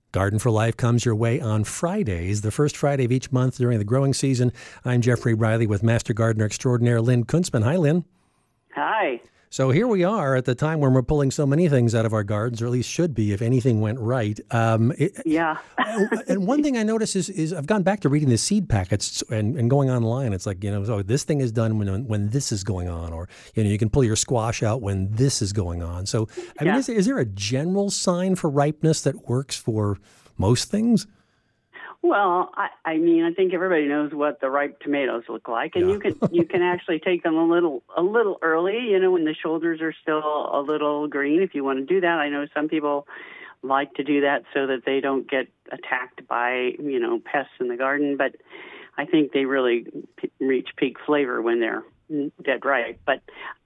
Garden for Life comes your way on Fridays, the first Friday of each month during the growing season. I'm Jeffrey Riley with Master Gardener Extraordinaire Lynn Kuntzman. Hi, Lynn. Hi. So here we are at the time when we're pulling so many things out of our gardens, or at least should be if anything went right. Yeah. And one thing I notice is I've gone back to reading the seed packets and going online. It's like, so this thing is done when this is going on, or, you can pull your squash out when this is going on. So, I mean, is there a general sign for ripeness that works for most things? Well, I mean, I think everybody knows what the ripe tomatoes look like, and you can actually take them a little early, when the shoulders are still a little green. If you want to do that, I know some people like to do that so that they don't get attacked by pests in the garden. But I think they really reach peak flavor when they're dead ripe. But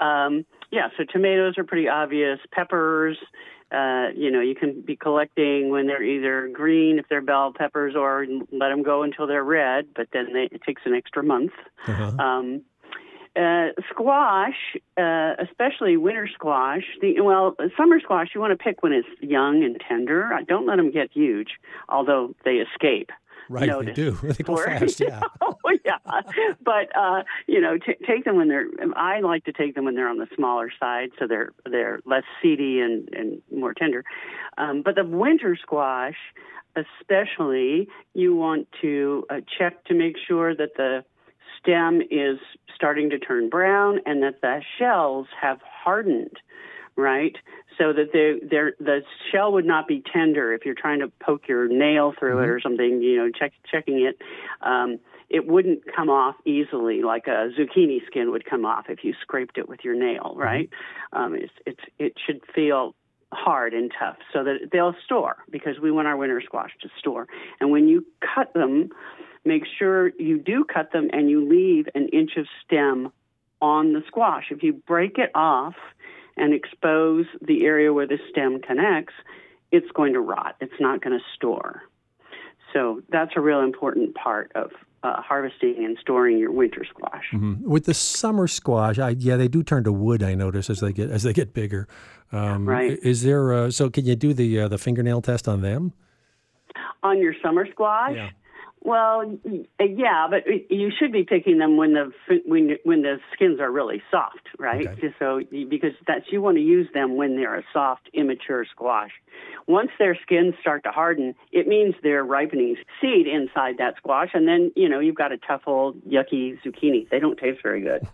so tomatoes are pretty obvious. Peppers. You can be collecting when they're either green, if they're bell peppers, or let them go until they're red, but then it takes an extra month. Uh-huh. Squash, especially winter squash, summer squash, you want to pick when it's young and tender. Don't let them get huge, although they escape. Right, they do. They go fast, yeah. Yeah. But, take them when I like to take them when they're on the smaller side, so they're less seedy and more tender. But the winter squash, especially, you want to check to make sure that the stem is starting to turn brown and that the shells have hardened, right? So that the shell would not be tender if you're trying to poke your nail through it or something, checking it. It wouldn't come off easily like a zucchini skin would come off if you scraped it with your nail, right? It should feel hard and tough so that they'll store, because we want our winter squash to store. And when you cut them, make sure you do cut them and you leave an inch of stem on the squash. If you break it off and expose the area where the stem connects, it's going to rot. It's not going to store. So that's a real important part of harvesting and storing your winter squash. Mm-hmm. With the summer squash, they do turn to wood. I notice as they get bigger. Right. Is there? So can you do the fingernail test on them? On your summer squash? Yeah. Well, yeah, but you should be picking them when the skins are really soft, right? Okay. Because you want to use them when they're a soft, immature squash. Once their skins start to harden, it means they're ripening seed inside that squash, and then you've got a tough old yucky zucchini. They don't taste very good.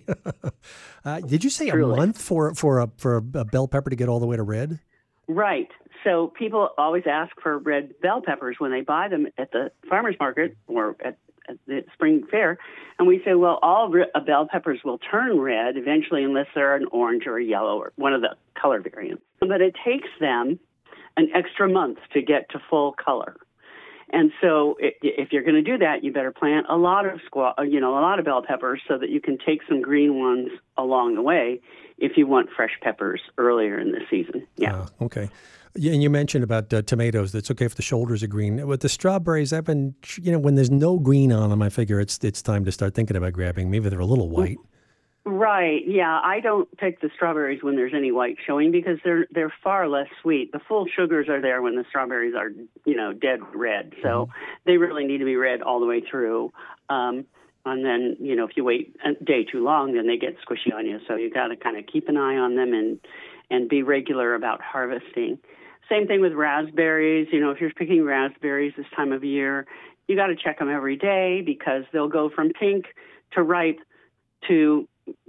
Right. Did you say Truly. A month for a bell pepper to get all the way to red? Right. So people always ask for red bell peppers when they buy them at the farmer's market or at the spring fair. And we say, well, all bell peppers will turn red eventually unless they're an orange or a yellow or one of the color variants. But it takes them an extra month to get to full color. And so if you're going to do that, you better plant a lot of bell peppers so that you can take some green ones along the way if you want fresh peppers earlier in the season. Yeah. Okay. Yeah, and you mentioned about tomatoes. That's okay if the shoulders are green. With the strawberries, I've been, when there's no green on them, I figure it's time to start thinking about grabbing. Maybe they're a little white. Right. Yeah, I don't pick the strawberries when there's any white showing because they're far less sweet. The full sugars are there when the strawberries are, dead red. So they really need to be red all the way through. And then, if you wait a day too long, then they get squishy on you. So you got to kind of keep an eye on them and be regular about harvesting. Same thing with raspberries. If you're picking raspberries this time of year, you got to check them every day because they'll go from pink to ripe to,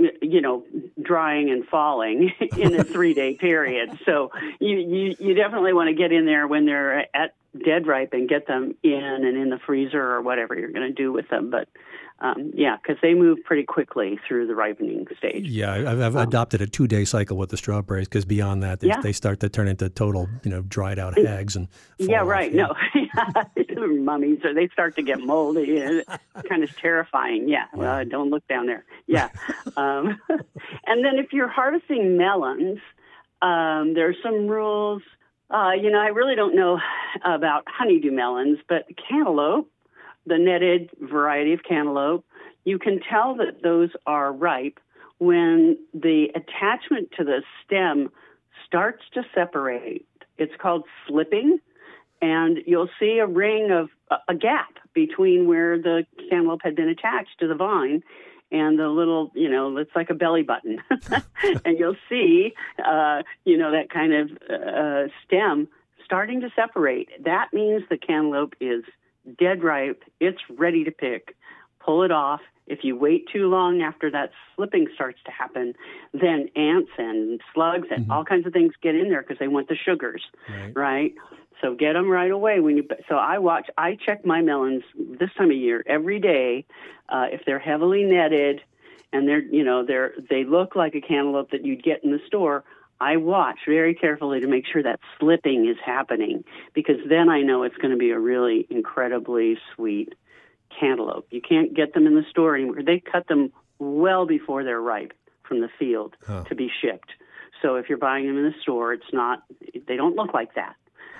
drying and falling in a 3-day period. So you definitely want to get in there when they're at dead ripe and get them in and in the freezer or whatever you're going to do with them. But because they move pretty quickly through the ripening stage. Yeah, I've adopted a 2-day cycle with the strawberries because beyond that, they start to turn into total, dried out hags and fall off. Right. No, mummies, or they start to get moldy. And it's kind of terrifying. Yeah. Well, don't look down there. Yeah. And then if you're harvesting melons, there's some rules. I really don't know about honeydew melons, but cantaloupe, the netted variety of cantaloupe, you can tell that those are ripe when the attachment to the stem starts to separate. It's called slipping, and you'll see a ring of a gap between where the cantaloupe had been attached to the vine and the little, it's like a belly button. And you'll see, that kind of stem starting to separate. That means the cantaloupe is dead ripe. It's ready to pick. Pull it off. If you wait too long after that slipping starts to happen, then ants and slugs and all kinds of things get in there because they want the sugars, right? So get them right away. So I check my melons this time of year every day. If they're heavily netted and they look like a cantaloupe that you'd get in the store, I watch very carefully to make sure that slipping is happening, because then I know it's going to be a really incredibly sweet cantaloupe. You can't get them in the store anymore. They cut them well before they're ripe from the field to be shipped. So if you're buying them in the store, they don't look like that.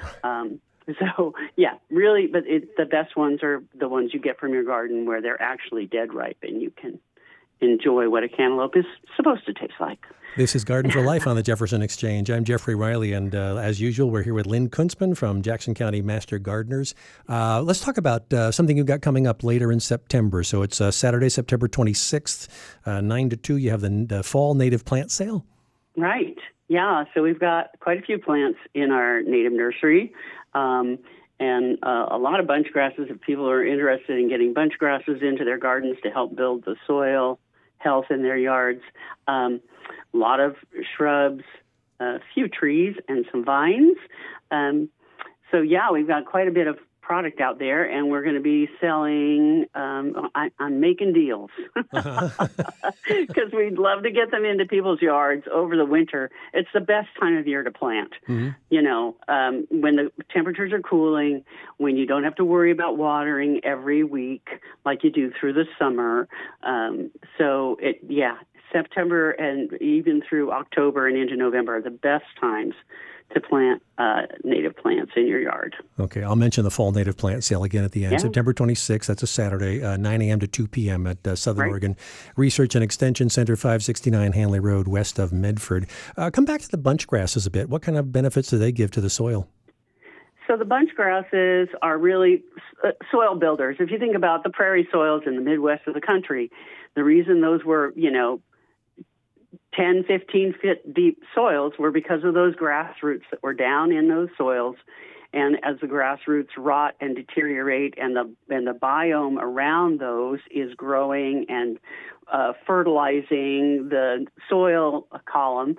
So yeah, really, but the best ones are the ones you get from your garden where they're actually dead ripe and you can enjoy what a cantaloupe is supposed to taste like. This is Garden for Life on the Jefferson Exchange. I'm Jeffrey Riley, and as usual, we're here with Lynn Kunzman from Jackson County Master Gardeners. Let's talk about something you've got coming up later in September. So it's Saturday, September 26th, 9 to 2. You have the Fall Native Plant Sale. Right. Yeah. So we've got quite a few plants in our native nursery. And a lot of bunch grasses. If people are interested in getting bunch grasses into their gardens to help build the soil health in their yards, a lot of shrubs, a few trees, and some vines. So yeah, we've got quite a bit of product out there, and we're going to be selling. I'm making deals because we'd love to get them into people's yards over the winter. It's the best time of year to plant. When the temperatures are cooling, when you don't have to worry about watering every week like you do through the summer. September and even through October and into November are the best times to plant native plants in your yard. Okay, I'll mention the Fall Native Plant Sale again at the end. Yeah. September 26th, that's a Saturday, 9 a.m. to 2 p.m. at Southern Oregon Research and Extension Center, 569 Hanley Road, west of Medford. Come back to the bunch grasses a bit. What kind of benefits do they give to the soil? So the bunch grasses are really soil builders. If you think about the prairie soils in the Midwest of the country, the reason those were, 10, 15 feet deep soils were because of those grass roots that were down in those soils. And as the grass roots rot and deteriorate and the biome around those is growing and fertilizing the soil column,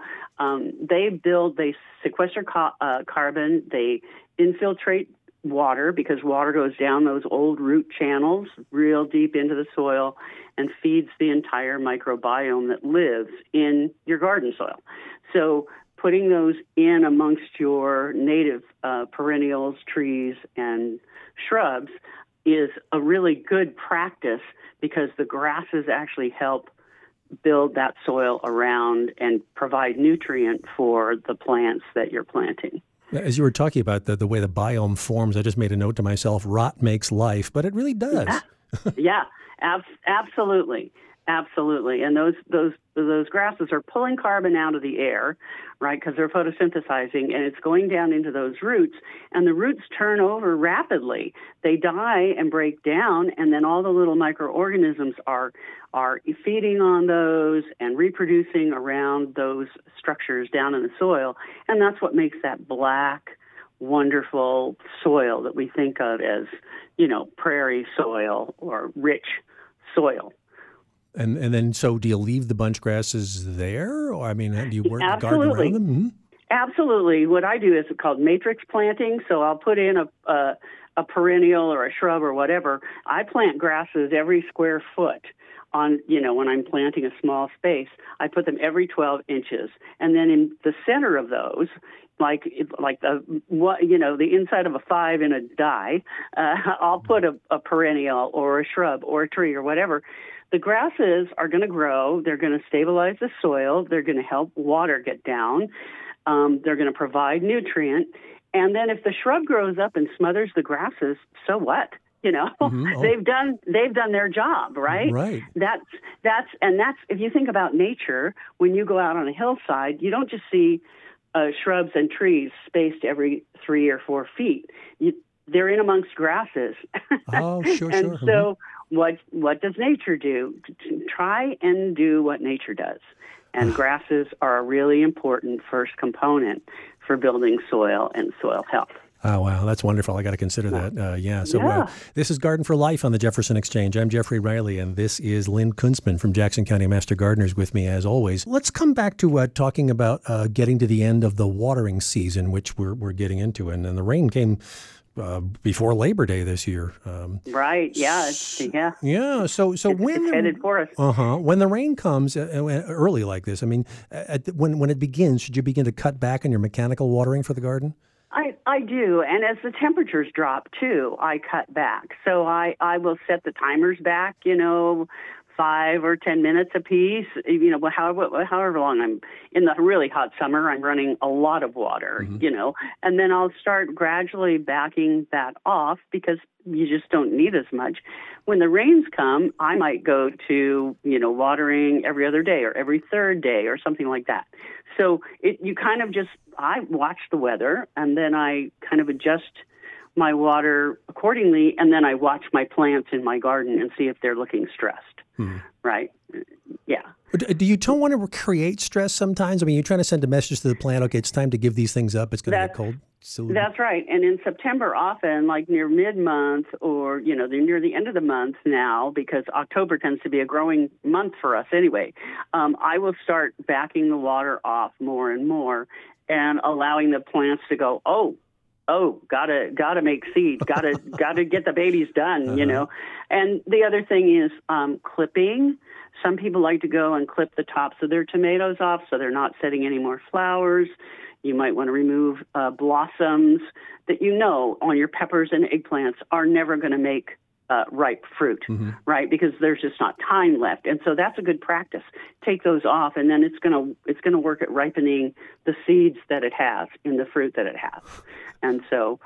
they sequester carbon, they infiltrate water because water goes down those old root channels real deep into the soil and feeds the entire microbiome that lives in your garden soil. So putting those in amongst your native perennials, trees, and shrubs is a really good practice because the grasses actually help build that soil around and provide nutrient for the plants that you're planting. As you were talking about the way the biome forms, I just made a note to myself, rot makes life, but it really does. Yeah, absolutely. Absolutely. And those grasses are pulling carbon out of the air, right, because they're photosynthesizing, and it's going down into those roots, and the roots turn over rapidly. They die and break down, and then all the little microorganisms are feeding on those and reproducing around those structures down in the soil, and that's what makes that black, wonderful soil that we think of as, prairie soil or rich soil. And then, so do you leave the bunch grasses there? Or, do you work the garden around them? Mm-hmm. Absolutely. What I do is called matrix planting. So I'll put in a perennial or a shrub or whatever. I plant grasses every square foot on, when I'm planting a small space. I put them every 12 inches. And then in the center of those, like the inside of a 5 in a die, I'll put a perennial or a shrub or a tree or whatever. The grasses are going to grow. They're going to stabilize the soil. They're going to help water get down. They're going to provide nutrient. And then if the shrub grows up and smothers the grasses, so what? Mm-hmm. Oh. They've done their job, right? Right. That's if you think about nature, when you go out on a hillside, you don't just see shrubs and trees spaced every 3 or 4 feet. They're in amongst grasses. Oh, sure, and sure. so what does nature do? Try and do what nature does. And grasses are a really important first component for building soil and soil health. Oh, wow. That's wonderful. I got to consider that. So this is Garden for Life on the Jefferson Exchange. I'm Jeffrey Riley, and this is Lynn Kunzman from Jackson County Master Gardeners with me, as always. Let's come back to talking about getting to the end of the watering season, which we're getting into. And the rain came before Labor Day this year. Right. Yeah. Yeah. So when it's headed for us. When the rain comes early like this, I mean, when it begins, should you begin to cut back on your mechanical watering for the garden? I do, and as the temperatures drop too, I cut back. So I will set the timers back, 5 or 10 minutes a piece. However long I'm in the really hot summer, I'm running a lot of water, and then I'll start gradually backing that off because you just don't need as much. When the rains come, I might go to, watering every other day or every third day or something like that. So I watch the weather and then I kind of adjust my water accordingly, and then I watch my plants in my garden and see if they're looking stressed. Right? Yeah. Do you don't want to create stress sometimes? I mean, you're trying to send a message to the plant, okay, it's time to give these things up. It's going to get cold. So that's right. And in September, often, like near mid-month or, near the end of the month now, because October tends to be a growing month for us anyway, I will start backing the water off more and more and allowing the plants to go, gotta make seed, gotta get the babies done, And the other thing is clipping. Some people like to go and clip the tops of their tomatoes off so they're not setting any more flowers. You might want to remove blossoms that on your peppers and eggplants are never going to make ripe fruit, right? Because there's just not time left, and so that's a good practice. Take those off, and then it's gonna work at ripening the seeds that it has in the fruit that it has, and so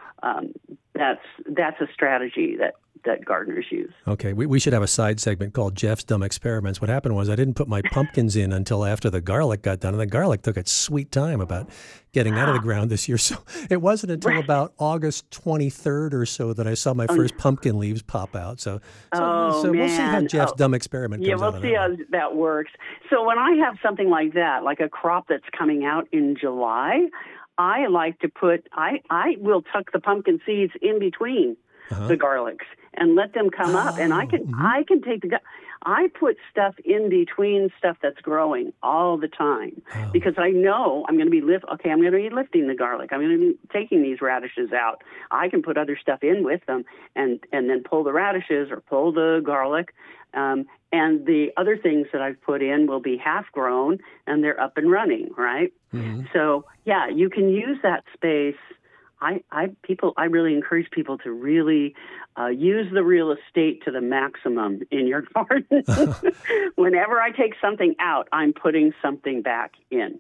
that's a strategy that gardeners use. Okay, we should have a side segment called Jeff's Dumb Experiments. What happened was I didn't put my pumpkins in until after the garlic got done, and the garlic took its sweet time about getting out of the ground this year. So it wasn't until about August 23rd or so that I saw my first pumpkin leaves pop out. So we'll see how Jeff's Dumb Experiment comes out. Yeah, we'll see how that works. So when I have something like that, like a crop that's coming out in July, I like to I will tuck the pumpkin seeds in between the garlics and let them come up, and I can take I put stuff in between stuff that's growing all the time because I know I'm going to be lifting the garlic. I'm going to be taking these radishes out. I can put other stuff in with them and then pull the radishes or pull the garlic. And the other things that I've put in will be half grown and they're up and running, right? So yeah, you can use that space. I really encourage people to really use the real estate to the maximum in your garden. Whenever I take something out, I'm putting something back in.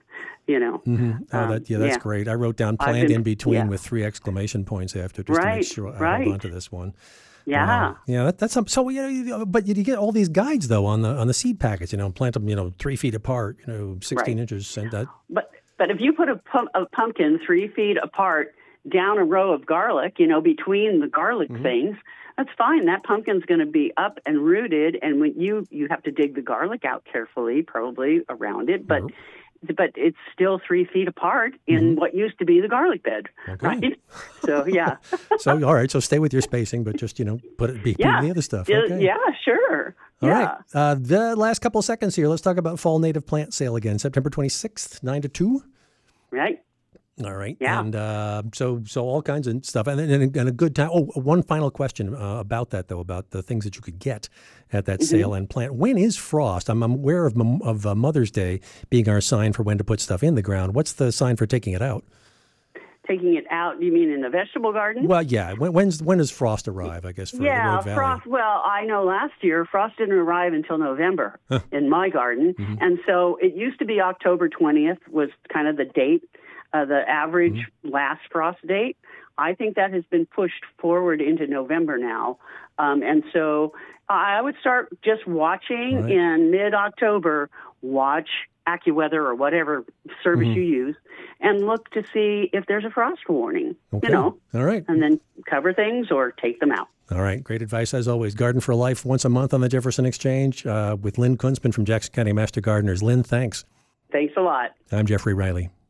That's great. I wrote down "plant in between" with 3 exclamation points after, just to make sure I hold on to this one. Yeah, that's something. So but you get all these guides though on the seed packets. Plant them 3 feet apart, 16 inches, and that. But if you put a pumpkin 3 feet apart down a row of garlic, between the garlic things, that's fine. That pumpkin's going to be up and rooted, and when you have to dig the garlic out carefully, probably around it, but it's still 3 feet apart in what used to be the garlic bed, right? So yeah. So all right, so stay with your spacing, but just put it between the other stuff. Okay. Yeah, sure. All right. The last couple of seconds here, let's talk about Fall Native Plant Sale again, September 26th, 9 to 2. Right. All right. Yeah. And so all kinds of stuff. And a good time. Oh, one final question about that, though, about the things that you could get at that sale and plant. When is frost? I'm aware of Mother's Day being our sign for when to put stuff in the ground. What's the sign for taking it out? Taking it out, you mean in the vegetable garden? Well, yeah. When does frost arrive, I guess, for the Rogue Valley? Frost. Well, I know last year frost didn't arrive until November in my garden. And so it used to be October 20th was kind of the date, the average last frost date. I think that has been pushed forward into November now. And so I would start just watching in mid-October, watch AccuWeather or whatever service you use, and look to see if there's a frost warning, All right. and then cover things or take them out. All right. Great advice as always. Garden for Life once a month on the Jefferson Exchange with Lynn Kunzman from Jackson County Master Gardeners. Lynn, thanks. Thanks a lot. I'm Jeffrey Riley.